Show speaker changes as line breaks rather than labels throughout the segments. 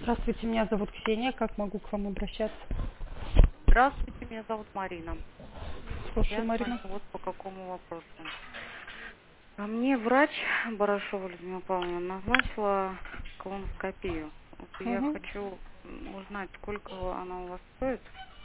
Здравствуйте, меня зовут Ксения. Как могу к вам обращаться?
Здравствуйте, меня зовут Марина.
Слушаю,
Я звоню
Марина.
вот по какому вопросу. А мне врач Барашова Людмила Павловна назначила колоноскопию. Вот я
Угу.
хочу узнать, сколько она у вас стоит.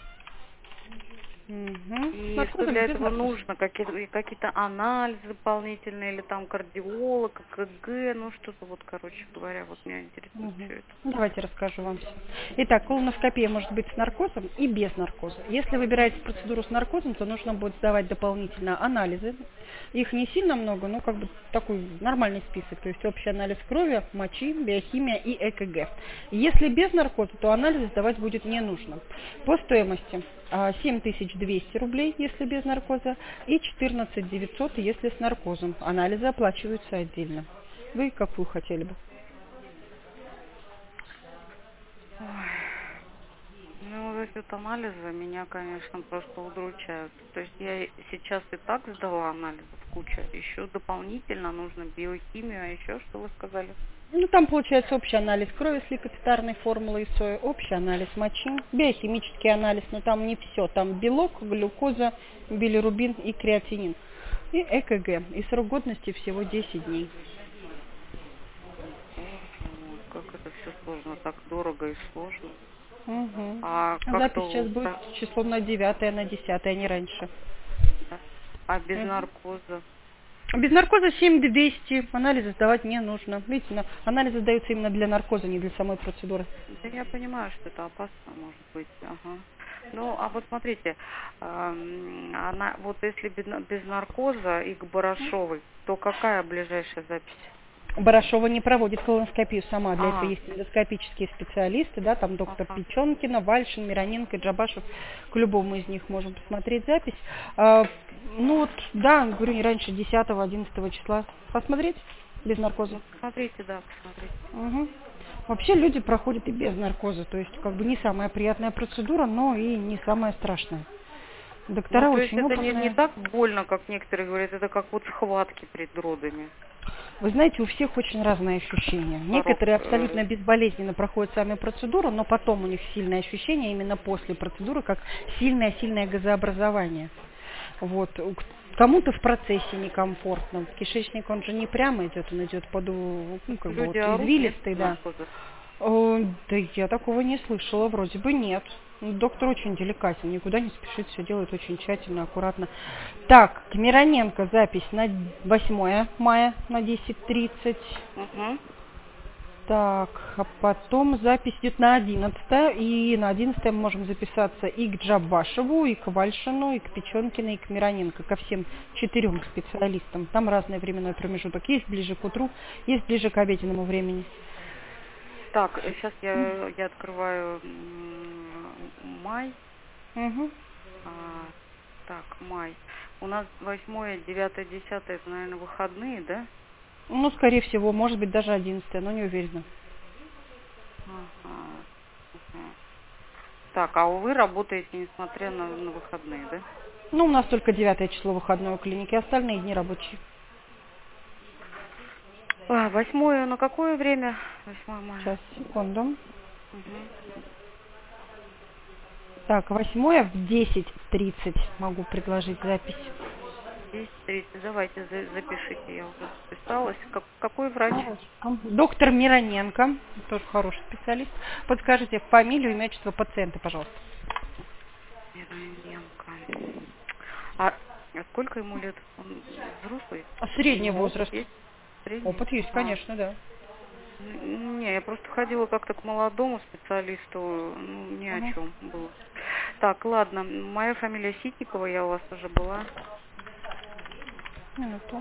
Угу. С
И что
наркозом,
для
без
этого
наркоза.
нужно? Какие-то анализы дополнительные, или там кардиолог, КГ, ну что-то вот, короче говоря, вот меня интересует
Мгм.
все это.
Давайте расскажу вам все. Итак, колоноскопия может быть с наркозом и без наркоза. Если выбираете процедуру с наркозом, то нужно будет сдавать дополнительно анализы. Их не сильно много, но как бы такой нормальный список. То есть общий анализ крови, мочи, биохимия и ЭКГ. Если без наркоза, то анализы сдавать будет не нужно. По стоимости 7200 рублей, если без наркоза, и 14 900, если с наркозом. Анализы оплачиваются отдельно. Вы какую хотели бы?
Ой. Ну, вот эти вот анализы меня, конечно, просто удручают. То есть я сейчас и так сдала анализов куча. Еще дополнительно нужно биохимию, а еще что вы сказали?
Ну, там получается общий анализ крови с лейкоцитарной формулой СОЭ, общий анализ мочи, биохимический анализ, но там не все. Там белок, глюкоза, билирубин и креатинин. И ЭКГ. И срок годности всего 10 дней.
Боже мой, как это все сложно, так дорого и сложно.
Угу.
А
Запись сейчас
как-то,
будет числом на 9, на 10, не раньше.
а без
Мгм.
наркоза?
Без наркоза 7200. Анализы сдавать не нужно. Видите, анализы сдаются именно для наркоза, не для самой процедуры.
Да я понимаю, что это опасно может быть, ага. Ну, а вот смотрите, она, вот если без наркоза и к Барашовой, то какая ближайшая запись?
Барашова не проводит колоноскопию сама. Для этого
А,
есть эндоскопические специалисты, да, там доктор
ага.
Печенкина, Вальшин, Мироненко, Джабашев. К любому из них можем посмотреть запись. Ну вот, да, говорю, не раньше 10-11 числа. Посмотреть без наркоза.
Ну, посмотрите, да, посмотрите.
Угу. Вообще люди проходят и без наркоза. То есть как бы не самая приятная процедура, но и не самая страшная.
Ну,
Доктора
то есть
очень
это не
опытные.
так больно, как некоторые говорят, это как вот схватки перед родами.
Вы знаете, у всех очень разные ощущения.
Порог,
Некоторые абсолютно безболезненно проходят сами процедуру, но потом у них сильное ощущение именно после процедуры, как сильное-сильное газообразование. Вот. Кому-то в процессе некомфортно. Кишечник, он же не прямо идет, он идет под, ну, как бы
люди
вот
орут, нет,
извилистый,
без
да.
наркоза?
Да я такого не слышала, вроде бы нет. Доктор очень деликатен, никуда не спешит, все делает очень тщательно, аккуратно. Так, к Мироненко запись на 8 мая на 10:30.
Угу.
Так, а потом запись идет на 11, и на 11 мы можем записаться и к Джабашеву, и к Вальшину, и к Печенкину, и к Мироненко, ко всем 4 специалистам. Там разный временной промежуток. Есть ближе к утру, есть ближе к обеденному времени.
Так, сейчас я открываю май.
Угу.
А, так, май. У нас 8, 9, 10 это, наверное, выходные, да?
Ну, скорее всего, может быть, даже 11, но не уверена.
Ага. Ага. Так, а вы работаете, несмотря на выходные, да?
Ну, у нас только 9 число выходной у клиники, остальные дни рабочие.
8 на какое время? 8 мая.
Сейчас, секунду.
Угу.
Так, 8 в 10:30 могу предложить запись.
10:30. Давайте запишите, я уже записалась. Какой врач?
Хорошо. Доктор Мироненко, тоже хороший специалист. Подскажите фамилию, имя, отчество пациента, пожалуйста.
Мироненко. А сколько ему лет? Он взрослый? У
Средний
него опыт
возраст.
есть? Средний?
Опыт есть, конечно, да.
Не, я просто ходила как-то к молодому специалисту, ну, ни о
Угу.
чем было. Так, ладно, моя фамилия Ситникова, я у вас уже была.
Минуту.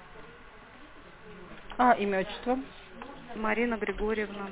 А, имя, отчество?
Марина Григорьевна.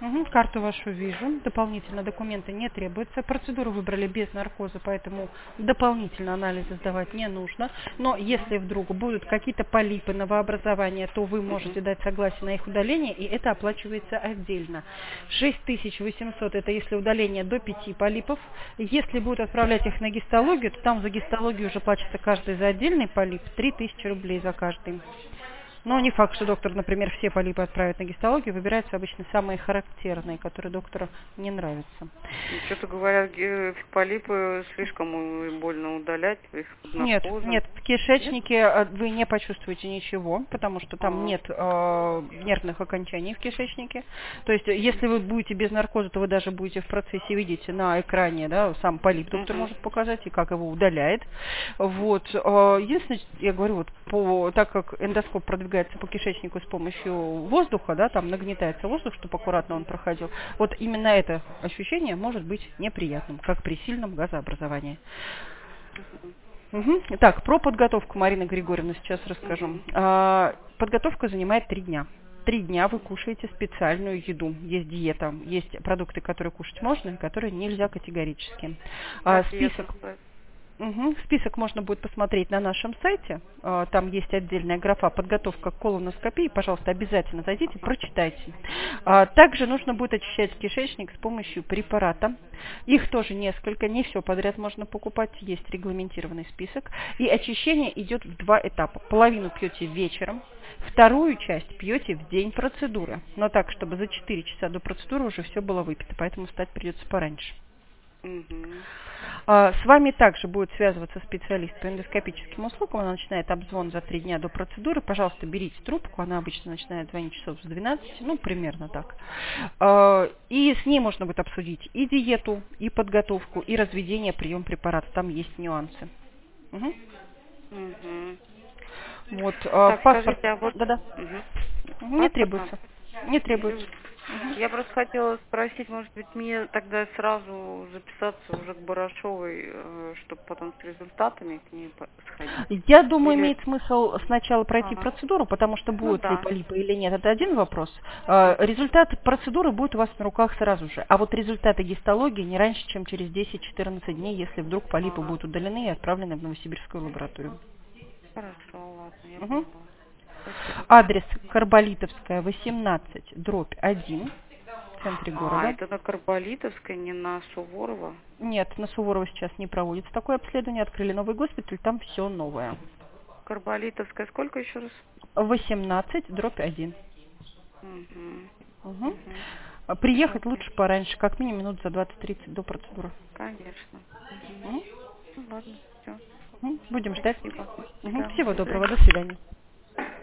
Карту вашу вижу. Дополнительно документы не требуются. Процедуру выбрали без наркоза, поэтому дополнительно анализы сдавать не нужно. Но если вдруг будут какие-то полипы, новообразования, то вы можете дать согласие на их удаление, и это оплачивается отдельно. 6800 это если удаление до 5 полипов. Если будут отправлять их на гистологию, то там за гистологию уже платится каждый за отдельный полип, 3000 рублей за каждый. Но не факт, что доктор, например, все полипы отправит на гистологию, выбираются обычно самые характерные, которые доктору не нравятся.
Что-то говорят, полипы слишком больно удалять, их под наркозом.
Нет, в кишечнике вы не почувствуете ничего, потому что там нет нервных окончаний в кишечнике. То есть, если вы будете без наркоза, то вы даже будете в процессе видеть на экране, да, сам полип доктор может показать и как его удаляет. Вот. Единственное, я говорю, вот так как эндоскоп продвигается по кишечнику с помощью воздуха, да, там нагнетается воздух, чтобы аккуратно он проходил. Вот именно это ощущение может быть неприятным, как при сильном газообразовании. Так, про подготовку, Марина Григорьевна, сейчас расскажу. Подготовка занимает 3 дня. 3 дня вы кушаете специальную еду. Есть диета, есть продукты, которые кушать можно, и которые нельзя категорически. Список можно будет посмотреть на нашем сайте. Там есть отдельная графа «Подготовка к колоноскопии». Пожалуйста, обязательно зайдите, прочитайте. Также нужно будет очищать кишечник с помощью препарата. Их тоже несколько, не все подряд можно покупать, есть регламентированный список. И очищение идет в 2 этапа. Половину пьете вечером, вторую часть пьете в день процедуры. Но так, чтобы за 4 часа до процедуры уже все было выпито, поэтому встать придется пораньше. С вами также будет связываться специалист по эндоскопическим услугам. Она начинает обзвон за 3 дня до процедуры. Пожалуйста, берите трубку. Она обычно начинает звонить часов с 12, ну, примерно так. И с ней можно будет обсудить и диету, и подготовку, и разведение, прием препаратов. Там есть нюансы. Вот,
так,
паспорт.
скажите, вот...
Да-да. Не требуется. Не требуется.
Я просто хотела спросить, может быть, мне тогда сразу записаться уже к Барашовой, чтобы потом с результатами к ней сходить?
Я думаю, имеет смысл сначала пройти процедуру, потому что будут ли полипы или нет, это один вопрос. Результат процедуры будет у вас на руках сразу же, а вот результаты гистологии не раньше, чем через 10-14 дней, если вдруг полипы будут удалены и отправлены в Новосибирскую лабораторию.
Хорошо, ладно, я поняла.
Адрес Карболитовская, 18/1 в центре города.
Это на Карболитовской, не на Суворова?
Нет, на Суворова сейчас не проводится такое обследование. Открыли новый госпиталь, там все новое.
Карболитовская сколько еще раз?
18/1. Приехать лучше пораньше, как минимум минут за 20-30 до процедуры.
Конечно. Ну ладно, все.
Будем ждать.
Спасибо.
Всего доброго, до свидания.